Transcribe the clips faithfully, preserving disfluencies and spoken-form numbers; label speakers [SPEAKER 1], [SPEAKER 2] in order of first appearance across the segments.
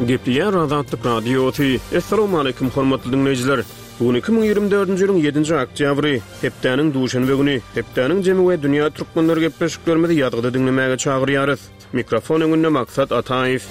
[SPEAKER 1] Gepleyen Azatlyk Radiosu. Assalamu alaykum hormatly dinleyijiler. Bugün iki bin ýygrimi dördünji ýylyň ýedinji oktýabry, hepdeniň duşanbe güni, hepdeniň jemy we dünýä türkmenleri gepleşiklerimizi ýadgyda dinlemäge çagyrýarys. Mikrofon öňünde Maksat Ataýew.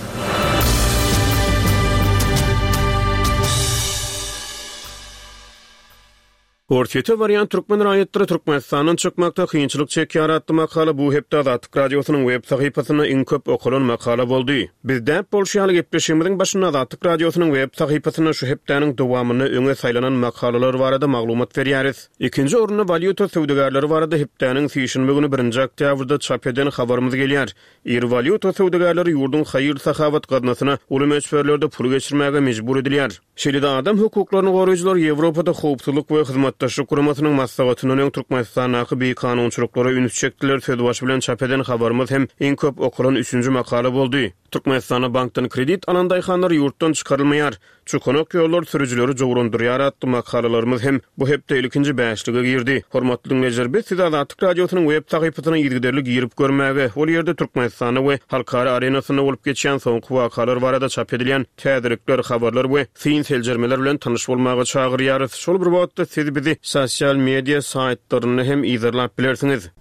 [SPEAKER 1] Ortaýa variant türkmen raýatlary Türkmenistanyň çykmakda kynçylyk çekýär atly makala bu hepde Azatlyk Radiosynyň web sahypasyna iň köp okulan makala boldy. Bizde Polşaly gepleşigimiziň başynda Azatlyk Radiosynyň web sahypasyna şu hepdeniň dowamyny öňe saýlanan makalalar barada maglumat berýäris. Ikinji orunda valyuta söwdegarlary barada hepdeniň sýşinme güni birinji oktýabrda çap eden habarymyz gelýär. Ir valyuta söwdegarlary ýurdun haýyr sahawat gadnasyna uly meçberlerde pul geçirmäge mejbur edilýär. Şeýle adam hukuklaryny goraýjylar Ýewropada howpsuzlyk we hizmetdaşlyk guramasynyň maslahatynyň Türkmenistanaky bir kanunçylyklara ünüt çekdiler söz baş bilen çap eden habarymyz hem iň köp okulan üçünji makala boldy. Türkmenistana bankdan kredit alan daýhanlar ýurtdan çykarylmaýar. Çukonak ýollar sürüjileri jogrundurýar atly makalalarymyz hem bu hepde ilkinji bäşlige girdi. Hormatly dinleyijiler, biz size Azatlyk Radiosynyň web sahypasyna ýergiderlik girip görmäge, ol ýerde Türkmenistana we halkara arenasyna bolup geçýän soňky wakalar barada çap edilýän täzelikler, habarlar we fin seljermeler bilen tanyş bolmaga çagyrýarys. Şol bir wagtda siz bizi sosial media saýtlaryny hem izlap bilersiňiz.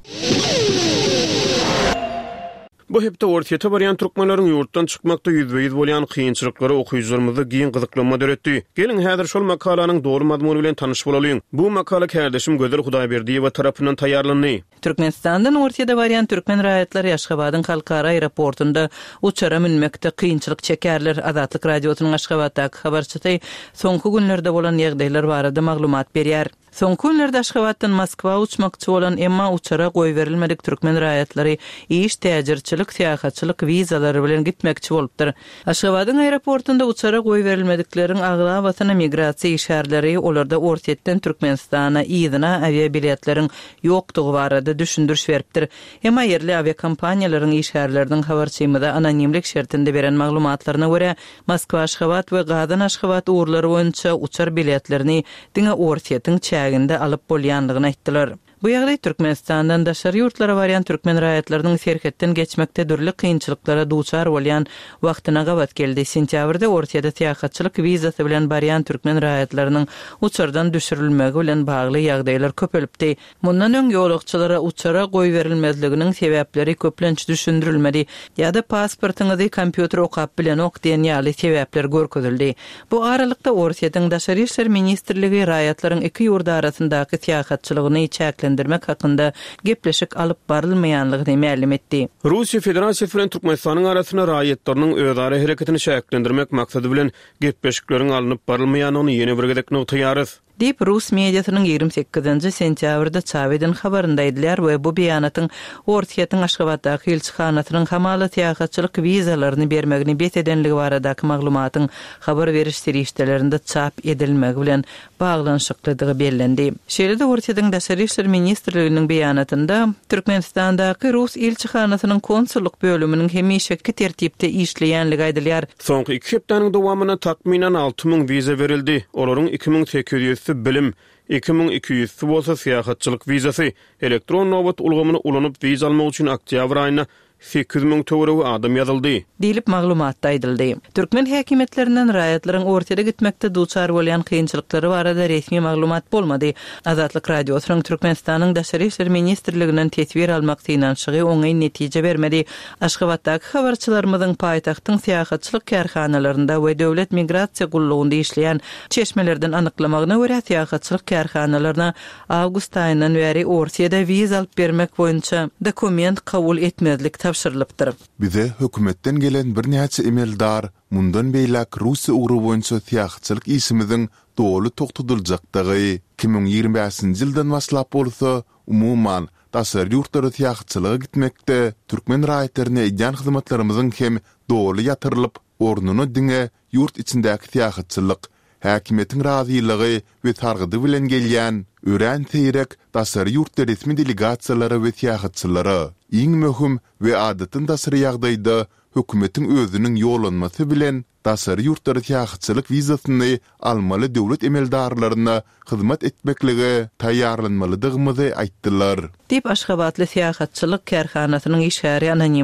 [SPEAKER 1] Bu hepde ortaýa barýan türkmenleriň ýurtdan çykmakda ýüzbeýiz bolýan kynçylyklary okuýjylarymyzy giň gyzyklanma döretdi. Gelin häzir şol makalanyň dogry mazmuny bilen tanyş bolalyň. Bu makala kardeşim Gözel Hudaýberdiýew tarapyndan taýýarlandy.
[SPEAKER 2] Türkmenistandan ortaýa barýan türkmen raýatlary Aşgabatyň halkara aeroportunda uçara minmekde kynçylyk çekerler. Azatlyk Radiosynyň Aşgabatdaky habarçysy soňky günlerde bolan ýagdaýlar barada maglumat berýär. Soňky günlerde Aşgabatdan Moskwa uçmakçy bolan emma uçara goý berilmedik türkmen raýatlary iş täjirçilik, syýahatçylyk wizalary bilen gitmekçi bolupdyr. Aşgabatyň aeroportunda uçara goý berilmedikleriň aglawasyna migrasiýa işgärleri olarda ortaýetden Türkmenistana ýygyna aviabiletleriň ýokdugy barada düşündürüş beripdir. Emma ýerli aviakompaniýalaryň işgärleriniň habarçymyda anonimlik şertinde beren maglumatlaryna görä Moskwa Aşgabat we Gadan Aşgabat uğurlary boýunça uçar biletlerini diňe ortaýetin çäginde alyp bolýanlygyny aýtdylar. Bu ýagdaý Türkmenistandan daşary ýurtlara barýan türkmen raýatlarynyň serhetden geçmekde dürli kynçylyklara duçar bolýan wagtyna gabat geldi. Sentýabrda ortaýada syýahatçylyk wizasy bilen barýan türkmen raýatlarynyň uçardan düşürilmegi bilen bagly ýagdaýlar köpelipdi. Mundan öň ýolagçylara uçara goý berilmezliginiň sebäpleri köplenç düşündirilmedi. Ýa-da pasportyňyzy kompýuter okap bilen ok diýen ýaly sebäpler görkezildi. Bu aralykda ortaýadyň daşary işler ministrligi raýatlaryň iki ýurda arasyndaky syýahatçylygyny çäklendirmek hakynda gepleşik alyp barylmaýanlygyny ma'lum etdi. Russiýa Federasiýasy bilen Türkmenistanyň arasyna raýatlarynyň özara hereketini çäklendirmek maksady bilen gepleşikleriň alynyp barylmaýanyny ýene bir gezek noktaýarys. Dip Rus mediasynyň ýygrimi sekizinji sentýabrda çap eden habarynda edilýär we bu beýanatyň ortaýatyň Aşgabatdaky elçixanasynyň hamaly syýahatçylyk wizalaryny bermegini bet edenligi baradaky maglumatyň habar beriş serişdelerinde çap edilmegi bilen baglanşyklydygy bellendi. Şeýle-de ortaýadyň daşary işler ministrliginiň beýanatynda Türkmenistandaky Rus elçixanasynyň konsulluk bölüminiň hemişeki tertipde işleýänligi aýdylýar. Soňky iki hepdeniň dowamyna takminan alty ming wiza berildi. Olaryň iki ming sekiz ýüz bilim, iki ming iki ýüz bolsa syýahatçylyk wizasy, elektron nowbat ulgamyny ulanyp wiza almak üçin oktýabr aýyna sekiz ming töwerew adam ýazyldy. Dilip maglumatda aýdyldy. Türkmen häkimetlerinden raýatlaryň ortaýa gitmekde duçar bolýan kynçylyklary barada resmi maglumat bolmady. Azatlyk Radiosynyň Türkmenistanyň daşary işler ministrliginden tetbir almak synanşygy oňy netije bermedi. Aşgabatdaky habarçylarymyzyň paýtagtyň syýahatçylyk karhanalarynda we döwlet migrasiýa gullugynda işleýän çeşmelerden anyklamagyna görä syýahatçylyk karhanalaryna awgust aýyndan beri ortaýada wiza alyp bermek boýunça dokument kabul etmezlik tapşyrylypdyr.
[SPEAKER 3] Bize hökümetten gelen bir näçe emeldar mundan beýlek Russiýa ugry boýunça syýahatçylyk işimiziň dogry tokutuljakdygy iki ming ýygrimi beşinji ýyldan başlap bolsa umuman daşary ýurtlara syýahatçylyga gitmekde türkmen raýatlaryna edýän hyzmatlarymyzyň hem dogry ýatyrylyp ornuny diňe ýurt içindäki syýahatçylyk häkimetiň razylygy we targydy bilen gelýän ören teýrek daşary ýurtda resmi delegasiýalary we syýahatçylary iň möhüm we adatyn daşary ýagdaýda hökümetiň özüniň ýolanmasy bilen daşary ýurtlara syýahatçylyk wizasyny almaly döwlet emeldarlaryna hyzmat etmekligi taýýarlanmalydygyny aýtdylar.
[SPEAKER 2] Dip Aşgabatly syýahatçylyk karhanasynyň işgäri anonim